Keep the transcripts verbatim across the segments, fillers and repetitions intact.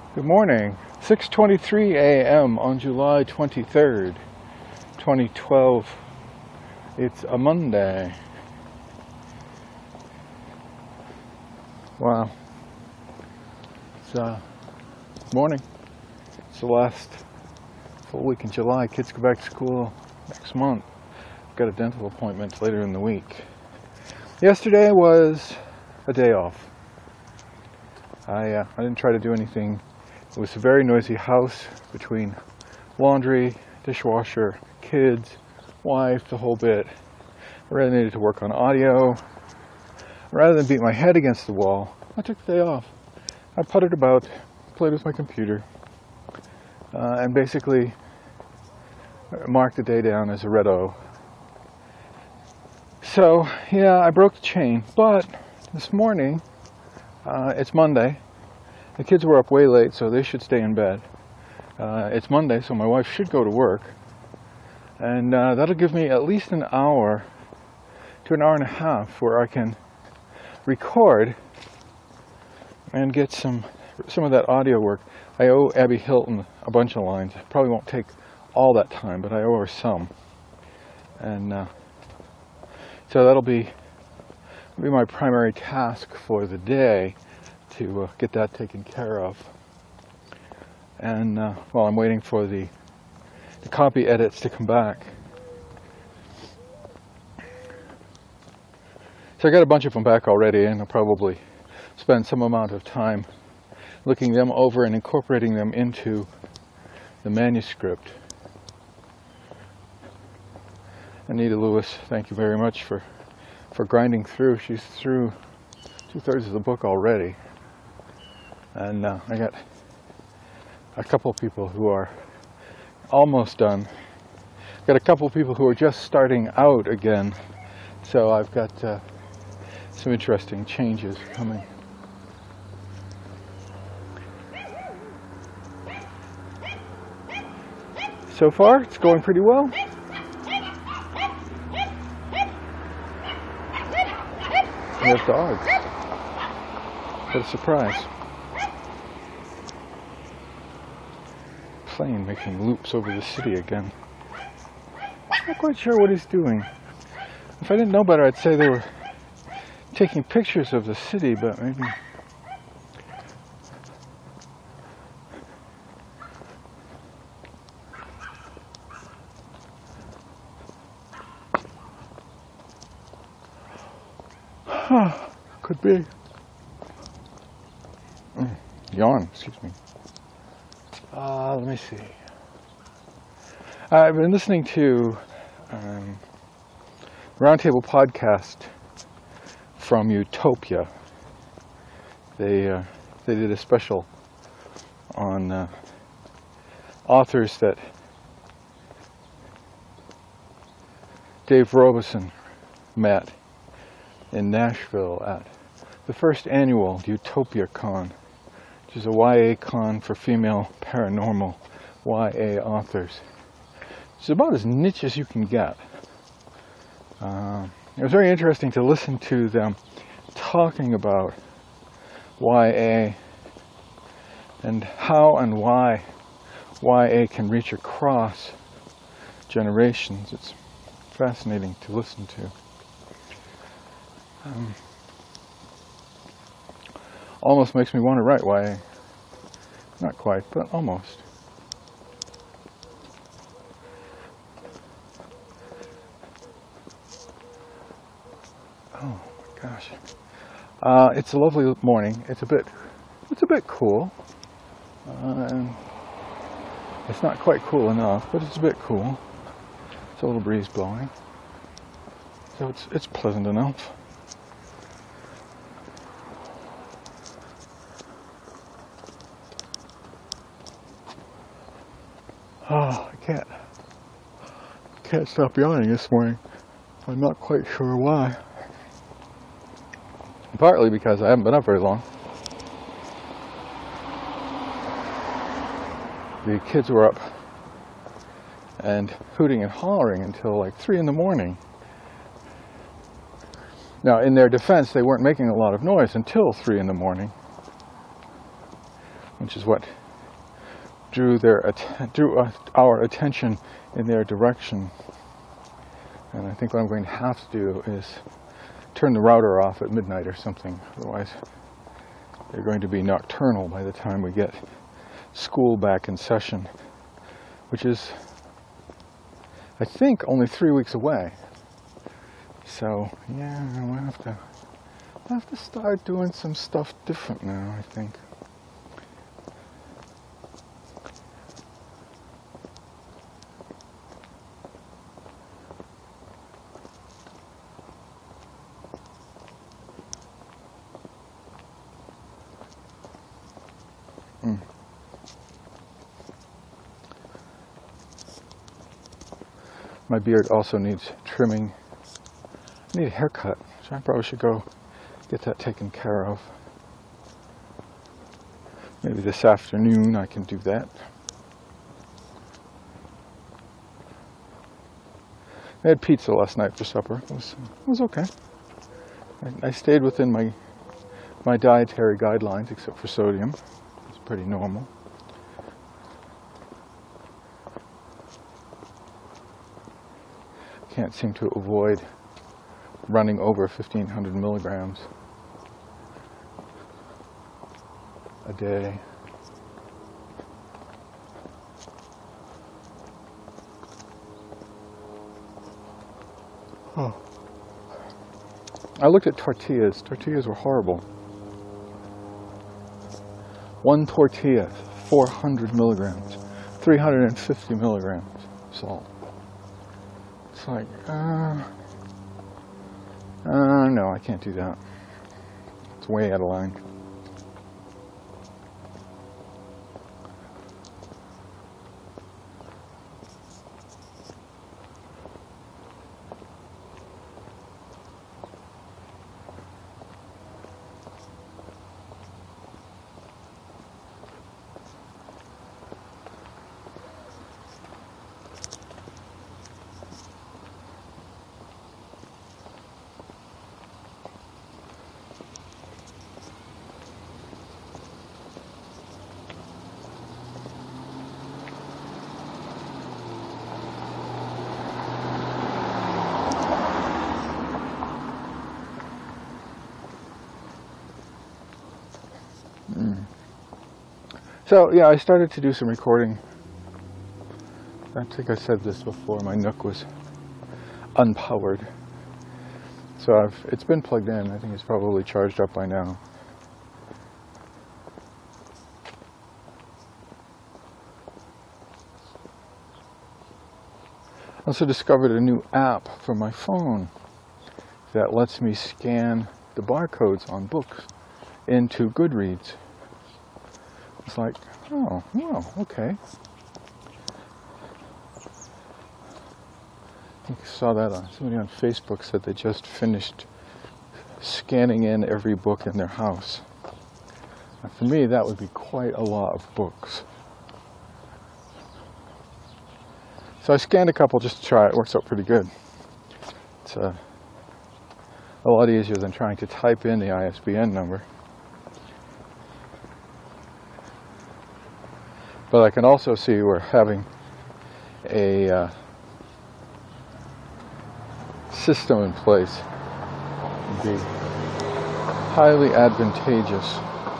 Good morning. six twenty-three a m on July twenty-third, twenty twelve. It's a Monday. Wow. It's uh morning. It's the last full week in July. Kids go back to school next month. I've got a dental appointment later in the week. Yesterday was a day off. I uh, I didn't try to do anything. It was a very noisy house between laundry, dishwasher, kids, wife, the whole bit. I really needed to work on audio. Rather than beat my head against the wall, I took the day off. I puttered about, played with my computer, uh, and basically marked the day down as a red O. So, yeah, I broke the chain, but this morning, uh, it's Monday. The kids were up way late, so they should stay in bed. Uh, it's Monday, so my wife should go to work. And uh, that'll give me at least an hour to an hour and a half where I can record and get some some of that audio work. I owe Abby Hilton a bunch of lines. It probably won't take all that time, but I owe her some. And uh, so that'll be, be my primary task for the day, to uh, get that taken care of. And uh, while I'm waiting for the, the copy edits to come back. So I got a bunch of them back already, and I'll probably spend some amount of time looking them over and incorporating them into the manuscript. Anita Lewis, thank you very much for, for grinding through. She's through two-thirds of the book already. And uh, I got a couple people who are almost done. Got a couple people who are just starting out again. So I've got uh, some interesting changes coming. So far, it's going pretty well. We have dogs. What a surprise. Plane making loops over the city again. Not quite sure what he's doing. If I didn't know better, I'd say they were taking pictures of the city, but maybe... Could be. Mm, yawn, excuse me. Uh, let me see. I've been listening to um, Roundtable podcast from Utopia. They uh, they did a special on uh, authors that Dave Robeson met in Nashville at the first annual Utopia Con, which is a Y A con for female paranormal Y A authors. It's about as niche as you can get. Uh, it was very interesting to listen to them talking about Y A and how and why Y A can reach across generations. It's fascinating to listen to. Um, almost makes me want to write Y A. Not quite, but almost. Oh my gosh. Uh, it's a lovely morning. It's a bit, it's a bit cool. Uh, and it's not quite cool enough, but it's a bit cool. It's a little breeze blowing. So it's, it's pleasant enough. Oh, I can't, can't stop yawning this morning. I'm not quite sure why. Partly because I haven't been up very long. The kids were up and hooting and hollering until like three in the morning. Now, in their defense, they weren't making a lot of noise until three in the morning, which is what drew their att- drew uh, our attention in their direction. And I think what I'm going to have to do is turn the router off at midnight or something. Otherwise, they're going to be nocturnal by the time we get school back in session, which is, I think, only three weeks away. So, yeah, we'll have to, have to start doing some stuff different now, I think. Mm. My beard also needs trimming. I need a haircut, so I probably should go get that taken care of. Maybe this afternoon I can do that. I had pizza last night for supper. It was, it was okay. I, I stayed within my my dietary guidelines, except for sodium. It's pretty normal. Can't seem to avoid running over fifteen hundred milligrams a day. Oh. I looked at tortillas. Tortillas were horrible. One tortilla, four hundred milligrams, three hundred fifty milligrams salt. It's like, uh, uh, no, I can't do that. It's way out of line. So yeah, I started to do some recording. I think I said this before, my Nook was unpowered. So I've, it's been plugged in. I think it's probably charged up by now. I also discovered a new app for my phone that lets me scan the barcodes on books into Goodreads. It's like, oh, well, okay. I think I saw that on somebody on Facebook said they just finished scanning in every book in their house. And for me, that would be quite a lot of books. So I scanned a couple just to try it. It works out pretty good. It's uh, a lot easier than trying to type in the I S B N number. But I can also see where having a uh, system in place would be highly advantageous.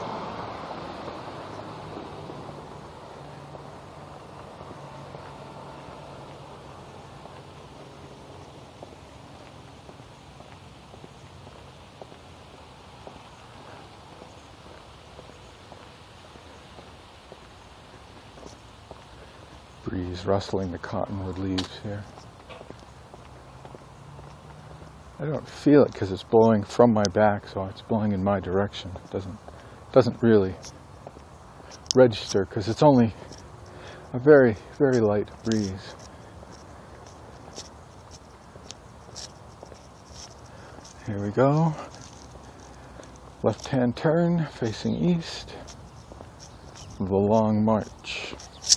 Breeze rustling the cottonwood leaves here. I don't feel it because it's blowing from my back, so it's blowing in my direction. It doesn't, doesn't really register because it's only a very, very light breeze. Here we go. Left-hand turn, facing east. The long march.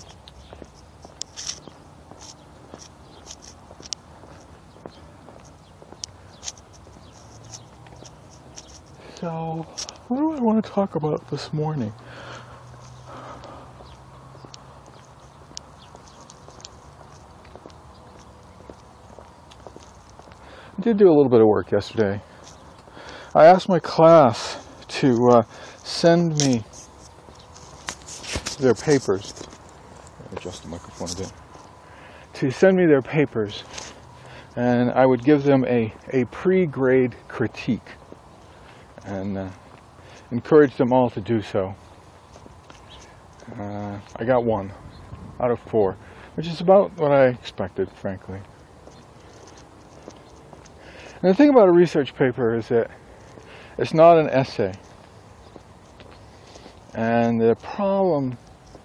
So, what do I want to talk about this morning? did do a little bit of work yesterday. I asked my class to uh, send me their papers. I'll adjust the microphone a bit. To send me their papers, and I would give them a, a pre-grade critique, and uh, encourage them all to do so. Uh, I got one out of four, which is about what I expected, frankly. And the thing about a research paper is that it's not an essay. And the problem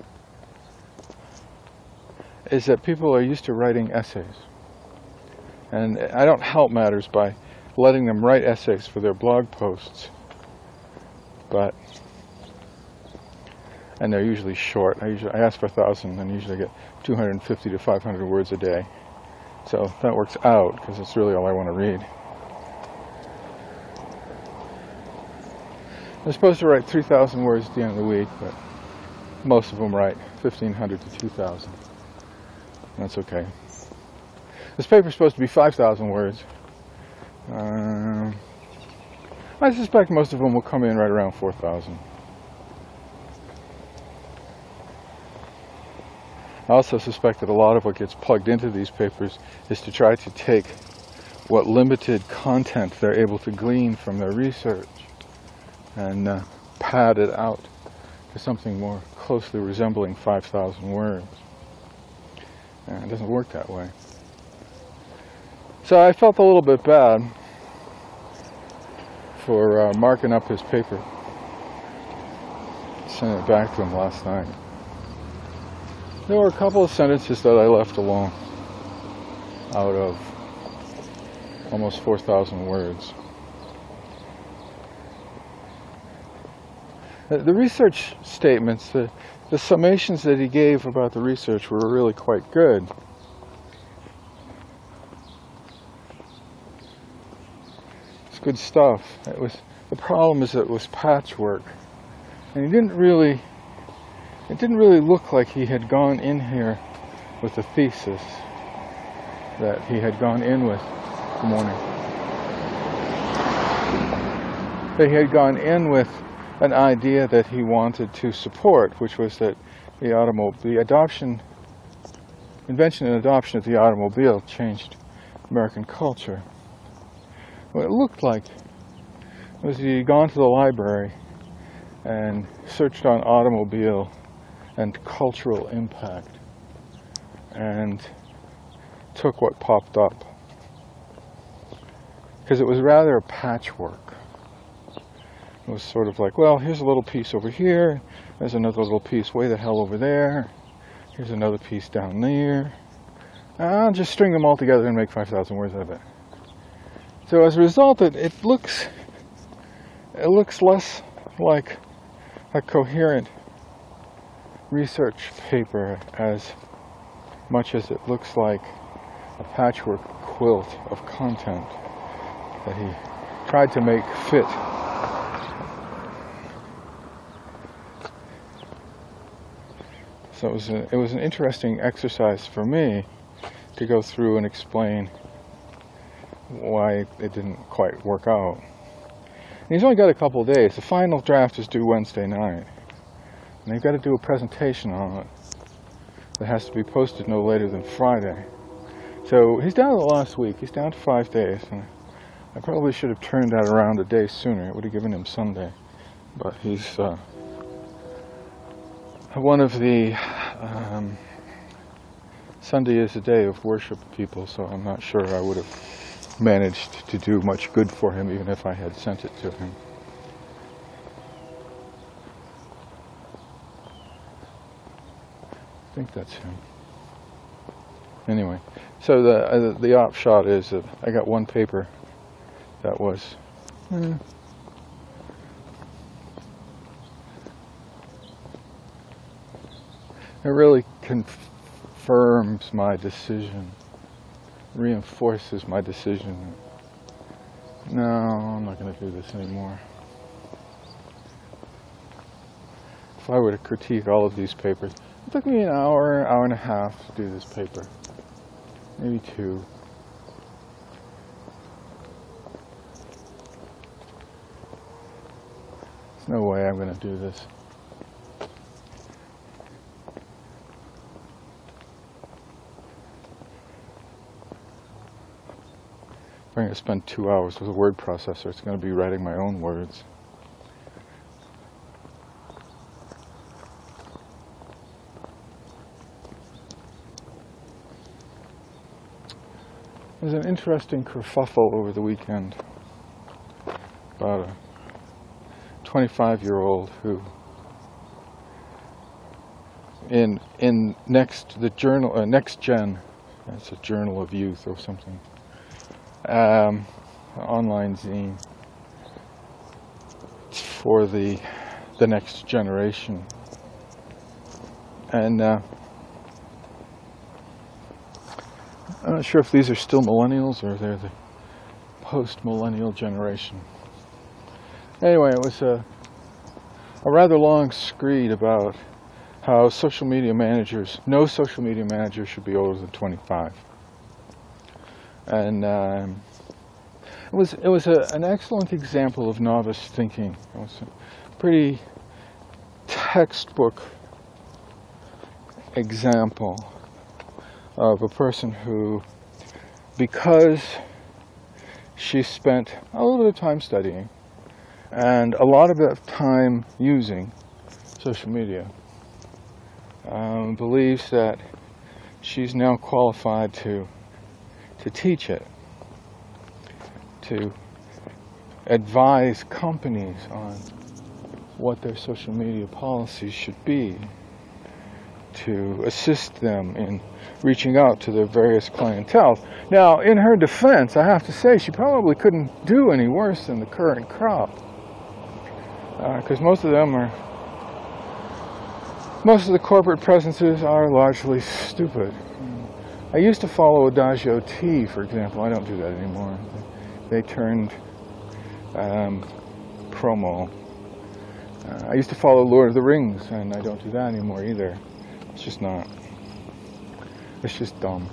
is that people are used to writing essays. And I don't help matters by letting them write essays for their blog posts. But, and they're usually short. I usually I ask for a thousand and usually get two hundred fifty to five hundred words a day. So that works out because it's really all I want to read. I'm supposed to write three thousand words at the end of the week, but most of them write fifteen hundred to two thousand. That's okay. This paper's supposed to be five thousand words. Uh, I suspect most of them will come in right around four thousand. I also suspect that a lot of what gets plugged into these papers is to try to take what limited content they're able to glean from their research and uh, pad it out to something more closely resembling five thousand words. And it doesn't work that way. So I felt a little bit bad for uh, marking up his paper. Sent it back to him last night. There were a couple of sentences that I left alone out of almost four thousand words. The research statements, the, the summations that he gave about the research were really quite good. It's good stuff. It was, the problem is that it was patchwork. And he didn't really, it didn't really look like he had gone in here with a thesis that he had gone in with. Good morning. That he had gone in with an idea that he wanted to support, which was that the automobile, the adoption, invention and adoption of the automobile changed American culture. What it looked like was he had gone to the library and searched on automobile and cultural impact and took what popped up. Because it was rather a patchwork. It was sort of like, well, here's a little piece over here, there's another little piece way the hell over there, here's another piece down there. I'll just string them all together and make five thousand words out of it. So as a result, it, it looks it looks less like a coherent research paper as much as it looks like a patchwork quilt of content that he tried to make fit. So it was, a, it was an interesting exercise for me to go through and explain why it didn't quite work out. And he's only got a couple of days. The final draft is due Wednesday night. And they've got to do a presentation on it that has to be posted no later than Friday. So he's down to the last week. He's down to five days. And I probably should have turned that around a day sooner. It would have given him Sunday. But he's uh, one of the um, Sunday is a day of worship people, so I'm not sure I would have managed to do much good for him even if I had sent it to him. I think that's him. Anyway, so the uh, the upshot is that I got one paper that was eh, it really confirms my decision, reinforces my decision. No, I'm not going to do this anymore. If I were to critique all of these papers, it took me an hour, hour and a half to do this paper. Maybe two. no way I'm going to do this. I'm going to spend two hours with a word processor. It's going to be writing my own words. There's an interesting kerfuffle over the weekend about a twenty-five-year-old who, in in next the journal uh, Next Gen, it's a journal of youth or something, um, online zine. It's for the the next generation, and. Uh, I'm not sure if these are still millennials or they're the post-millennial generation. Anyway, it was a, a rather long screed about how social media managers, no social media manager should be older than twenty-five. And um, it was, it was a, an excellent example of novice thinking. It was a pretty textbook example of a person who, because she spent a little bit of time studying and a lot of that time using social media, um, believes that she's now qualified to to teach it, to advise companies on what their social media policies should be, to assist them in reaching out to their various clientele. Now, in her defense, I have to say she probably couldn't do any worse than the current crop, because uh, most of them are, most of the corporate presences are largely stupid. I used to follow Adagio T, for example. I don't do that anymore. They turned um, promo. Uh, I used to follow Lord of the Rings, and I don't do that anymore either. It's just not. It's just dumb.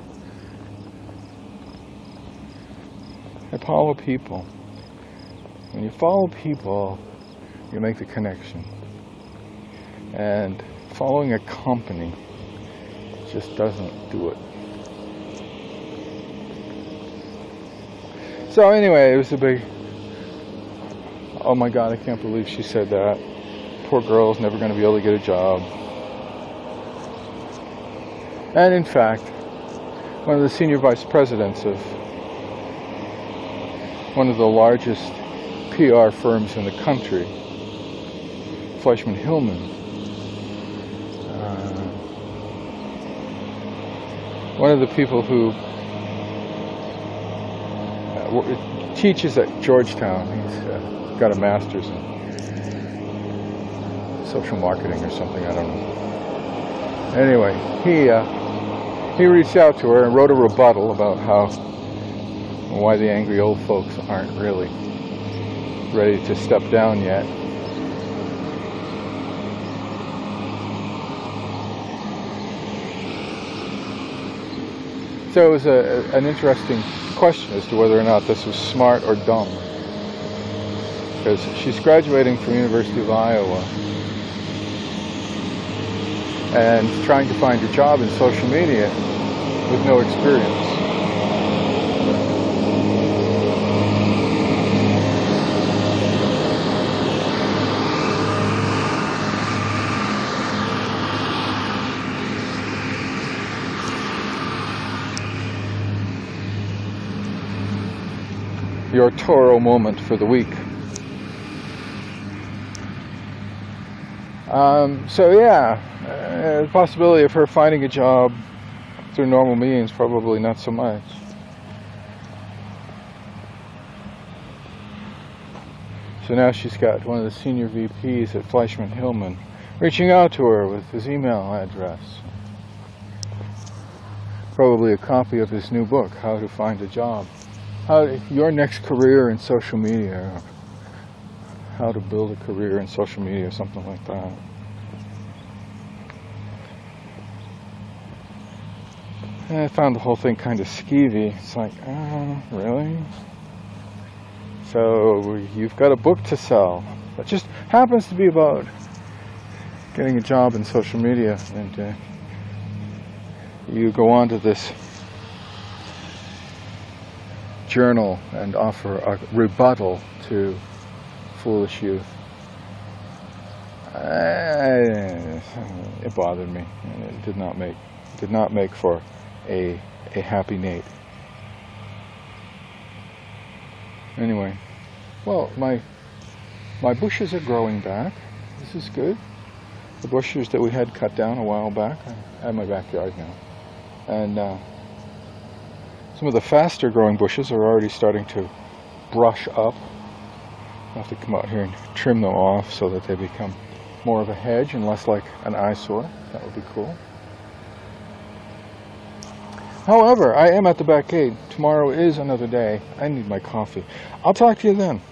I follow people. When you follow people, you make the connection. And following a company just doesn't do it. So anyway, it was a big, oh my God, I can't believe she said that. Poor girl's never going to be able to get a job. And in fact, one of the senior vice presidents of one of the largest P R firms in the country, Fleischman Hillman, uh, one of the people who uh, teaches at Georgetown, he's uh, got a master's in social marketing or something, I don't know. Anyway, he uh, he reached out to her and wrote a rebuttal about how why the angry old folks aren't really ready to step down yet. So it was a, an interesting question as to whether or not this was smart or dumb, because she's graduating from University of Iowa and trying to find a job in social media with no experience. Your Toro moment for the week. Um, so yeah, uh, the possibility of her finding a job through normal means, probably not so much. So now she's got one of the senior V Ps at Fleischman Hillman reaching out to her with his email address. Probably a copy of his new book, How to Find a Job. How your next career in social media, or how to build a career in social media, or something like that. And I found the whole thing kind of skeevy. It's like, oh, really? So you've got a book to sell. It just happens to be about getting a job in social media, and uh, you go on to this journal and offer a rebuttal to foolish youth. Uh, it bothered me, and it did not make did not make for a a happy Nate. Anyway, well, my my bushes are growing back. This is good. The bushes that we had cut down a while back, I have my backyard now, and uh, some of the faster growing bushes are already starting to brush up. I'll have to come out here and trim them off so that they become more of a hedge and less like an eyesore. That would be cool. However, I am at the back gate. Tomorrow is another day. I need my coffee. I'll talk to you then.